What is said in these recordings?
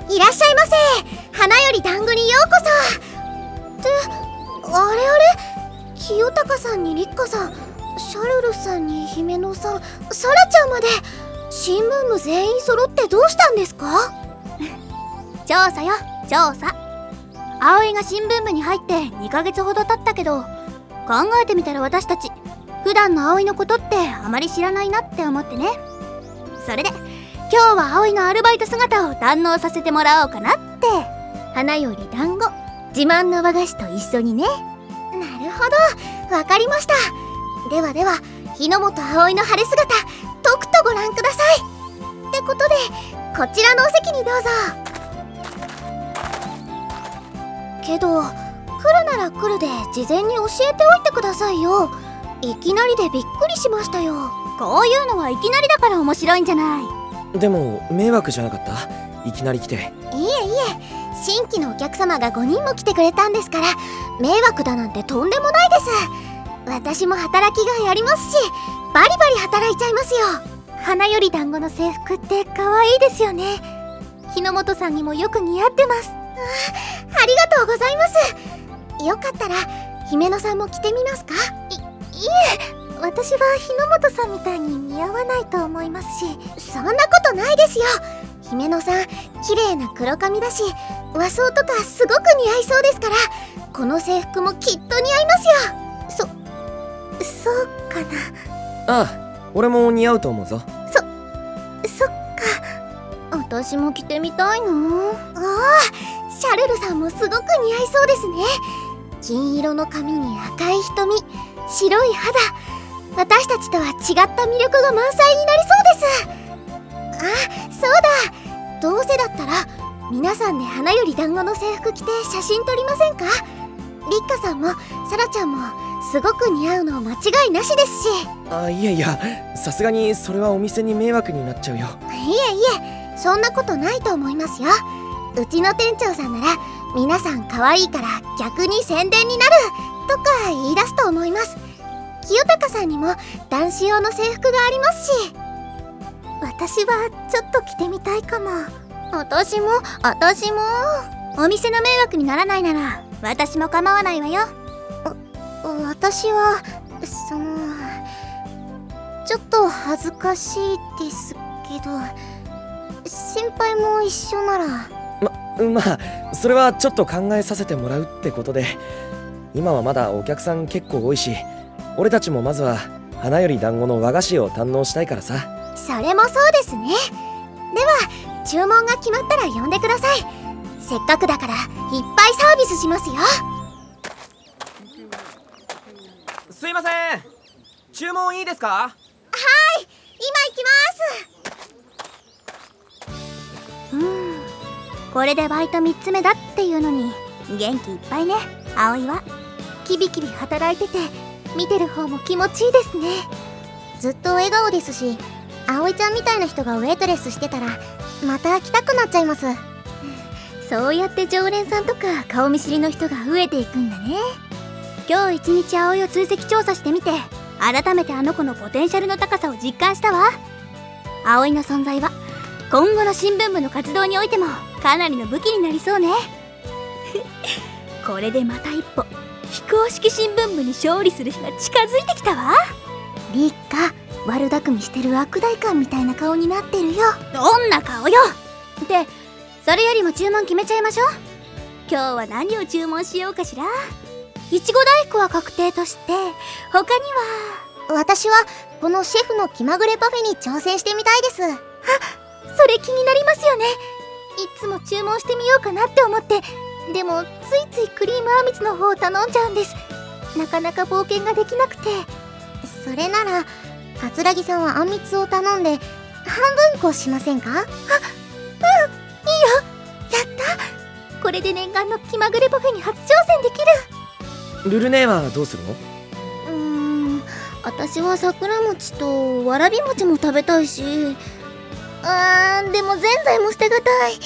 いらっしゃいませ。花より団子にようこそ。ってあれあれ、清高さんに立花さん、シャルルさんに姫野さん、サラちゃんまで新聞部全員揃ってどうしたんですか？ 調査よ、調査。葵が新聞部に入って2ヶ月ほど経ったけど、考えてみたら私たち普段の葵のことってあまり知らないなって思ってね。それで今日は葵のアルバイト姿を堪能させてもらおうかなって。花より団子、自慢の和菓子と一緒にね。 なるほど、わかりました。ではでは、日の本葵の晴れ姿、とくとご覧ください。ってことで、こちらのお席にどうぞ。けど、来るなら来るで事前に教えておいてくださいよ。いきなりでびっくりしましたよ。 こういうのはいきなりだから面白いんじゃない。 でも迷惑じゃなかった？いきなり来て。 いえいえ、新規のお客様が5人も来てくれたんですから、迷惑だなんてとんでもないです。私も働きがいありますし、バリバリ働いちゃいますよ。 花より団子の制服って可愛いですよね。日の本さんにもよく似合ってます。 ありがとうございます。よかったら姫野さんも着てみますか？ いえ、私は日の本さんみたいに似合わないと思いますし。 そんなことないですよ。姫野さん、綺麗な黒髪だし、和装とかすごく似合いそうですから、この制服もきっと似合いますよ。 そうかな。 ああ、俺も似合うと思うぞ。 そっか。私も着てみたいな。 シャルルさんもすごく似合いそうですね。金色の髪に赤い瞳、白い肌、私たちとは違った魅力が満載になりそうです。そうだ、どうせだったら皆さんで花より団子の制服着て写真撮りませんか？立花さんもサラちゃんもすごく似合うの間違いなしですし。 いや、さすがにそれはお店に迷惑になっちゃうよ。 いえ、そんなことないと思いますよ。うちの店長さんなら、皆さん可愛いから逆に宣伝になるとか言い出すと思います。清高さんにも男子用の制服がありますし。 私はちょっと着てみたいかも。 私も。 お店の迷惑にならないなら私も構わないわよ。 私はちょっと恥ずかしいですけど、先輩も一緒なら。 まあそれはちょっと考えさせてもらうってことで、今はまだお客さん結構多いし、俺たちもまずは花より団子の和菓子を堪能したいからさ。 それもそうですね。では注文が決まったら呼んでください。せっかくだからいっぱいサービスしますよ。 すいません、注文いいですか？ はい、今行きます。 これでバイト3つ目だっていうのに元気いっぱいね。葵はキビキビ働いてて、見てる方も気持ちいいですね。 ずっと笑顔ですし、葵ちゃんみたいな人がウェイトレスしてたらまた来たくなっちゃいます。 そうやって常連さんとか顔見知りの人が増えていくんだね。今日一日葵を追跡調査してみて、改めてあの子のポテンシャルの高さを実感したわ。葵の存在は今後の新聞部の活動においてもかなりの武器になりそうね。これでまた一歩非公式新聞部に勝利する日が近づいてきたわ。 立花、悪巧みしてる悪大官みたいな顔になってるよ。 どんな顔よ。で、それよりも注文決めちゃいましょう。今日は何を注文しようかしら。いちご大福は確定として、他には。 私はこのシェフの気まぐれパフェに挑戦してみたいです。 それ気になりますよね。いつも注文してみようかなって思って、でもついついクリームあんみつの方を頼んじゃうんです。なかなか冒険ができなくて。 それなら桂木さんはあんみつを頼んで半分こしませんか？ いいよ。やった。これで念願の気まぐれパフェに初挑戦できる。 ルルネはどうするの？ 私は桜餅とわらび餅も食べたいし、でもぜんざいも捨てがたい。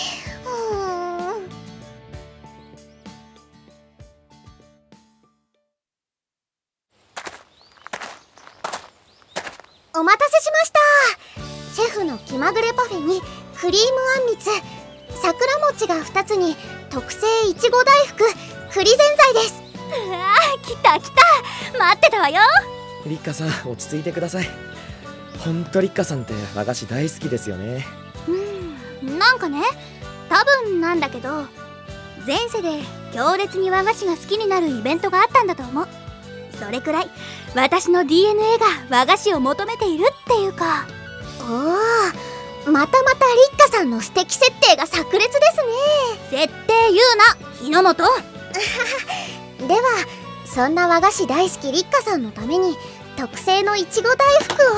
お待たせしました。シェフの気まぐれパフェにクリームあんみつ、 桜餅が2つに特製いちご大福栗ぜんざいです。 うわー、来た来た、待ってたわよ。 リッカさん落ち着いてください。ほんとリッカさんって和菓子大好きですよね。 なんかね、多分なんだけど前世で強烈に和菓子が好きになるイベントがあったんだと思う。それくらい私の DNA が和菓子を求めているっていうか。 おお、またリッカさんの素敵設定が炸裂です設定言うな、日の本。 ね。ではそんな和菓子大好きリッカさんのために特製のいちご大福を。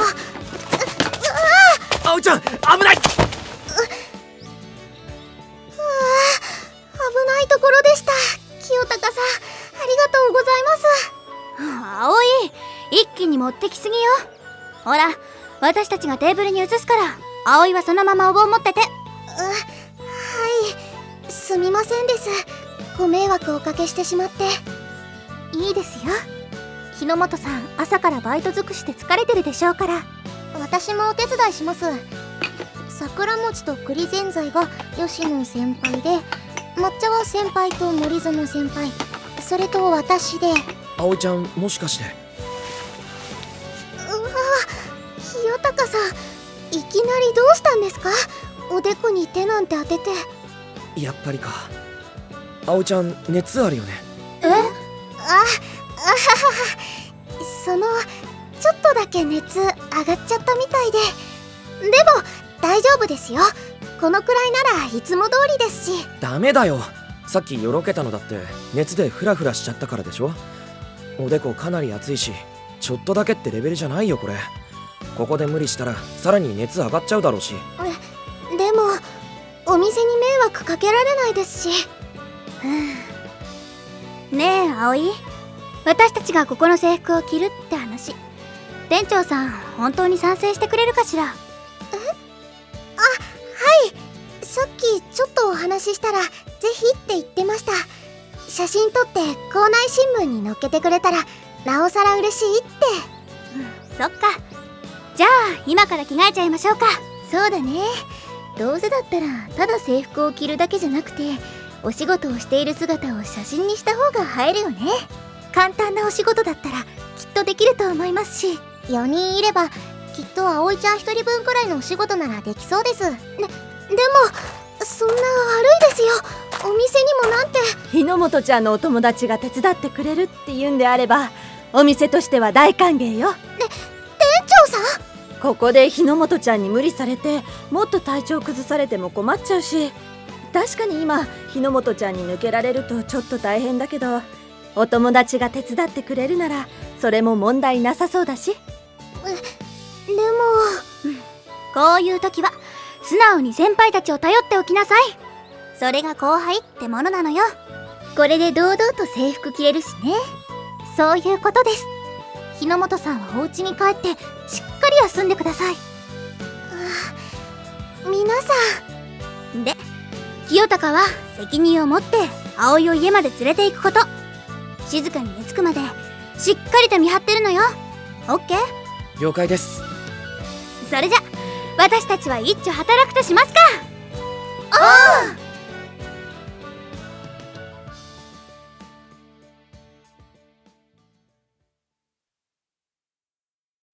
葵ちゃん危ない。 危ないところでした。清高さん、ありがとうございます。 葵、一気に持ってきすぎよ。ほら、私たちがテーブルに移すから、葵はそのままお盆持ってて。 はい、すみませんです。ご迷惑をおかけしてしまって。 いいですよ。日の本さん、朝からバイト尽くして疲れてるでしょうから。 私もお手伝いします。桜餅と栗ぜんざいが吉野先輩で、抹茶は先輩と森園先輩、それと私で。 葵ちゃんもしかして。 うわ、清高さん、いきなりどうしたんですか？おでこに手なんて当てて。 やっぱりか。葵ちゃん熱あるよね。 そのちょっとだけ熱上がっちゃったみたいで。でも大丈夫ですよ。このくらいならいつも通りですし。 ダメだよ。さっきよろけたのだって熱でフラフラしちゃったからでしょ。おでこかなり熱いし、ちょっとだけってレベルじゃないよこれ。ここで無理したらさらに熱上がっちゃうだろうし。 でもお店に迷惑かけられないですし。 ねえ葵、私たちがここの制服を着るって話、店長さん本当に賛成してくれるかしら？ さっきちょっとお話ししたらぜひって言ってました。写真撮って校内新聞に載っけてくれたらなおさら嬉しいって。 そっか。じゃあ今から着替えちゃいましょうか。 そうだね。どうせだったらただ制服を着るだけじゃなくて、お仕事をしている姿を写真にした方が映えるよね。簡単なお仕事だったらきっとできると思いますし、4人いればきっと葵ちゃん1人分くらいのお仕事ならできそうです。でもそんな悪いですよ。お店にもなんて。 日の本ちゃんのお友達が手伝ってくれるって言うんであれば、お店としては大歓迎よ。 店長さん、 ここで日の本ちゃんに無理されてもっと体調崩されても困っちゃうし、確かに今日の本ちゃんに抜けられるとちょっと大変だけど、お友達が手伝ってくれるならそれも問題なさそうだし。 でも、 こういう時は素直に先輩たちを頼っておきなさい。それが後輩ってものなのよ。 これで堂々と制服着れるしね。 そういうことです。日の本さんはお家に帰ってしっかり休んでください。 皆さんで、清高は責任を持って葵を家まで連れて行くこと。静かに寝つくまでしっかりと見張ってるのよ。オッケー？ 了解です。 それじゃ私たちは一丁働くとしますか。